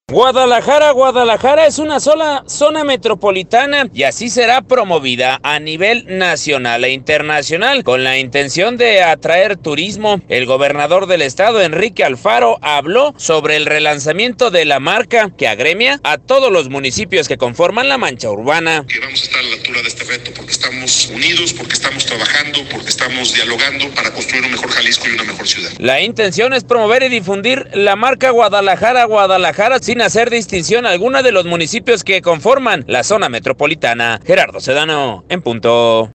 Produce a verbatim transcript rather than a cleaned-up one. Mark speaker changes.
Speaker 1: Guadalajara, Guadalajara es una sola zona metropolitana y así será promovida a nivel nacional e internacional con la intención de atraer turismo. El gobernador del estado, Enrique Alfaro, habló sobre el relanzamiento de la marca que agremia a todos los municipios que conforman la mancha urbana.
Speaker 2: Que vamos a estar a la altura de este reto porque estamos unidos, porque estamos trabajando, porque estamos dialogando para construir un mejor Jalisco y una mejor ciudad.
Speaker 1: La intención es promover y difundir la marca Guadalajara, Guadalajara sin hacer distinción alguna de los municipios que conforman la zona metropolitana. Gerardo Sedano, en punto.